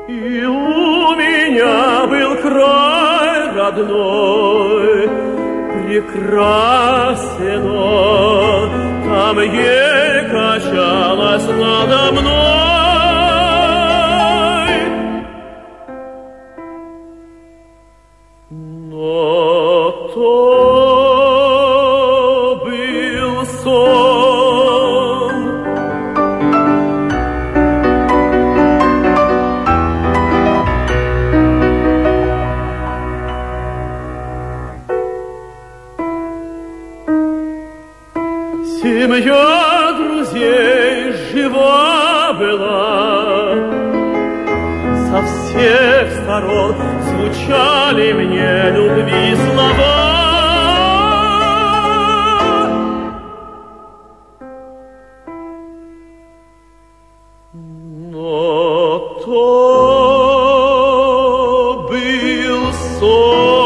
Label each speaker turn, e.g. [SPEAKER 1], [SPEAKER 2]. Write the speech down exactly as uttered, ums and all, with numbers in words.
[SPEAKER 1] И у меня был край родной, прекрасен он, там ель качалась надо мной. Но то был сон. Семья друзей жива была, со всех сторон звучали мне любви слова. Но то был сон.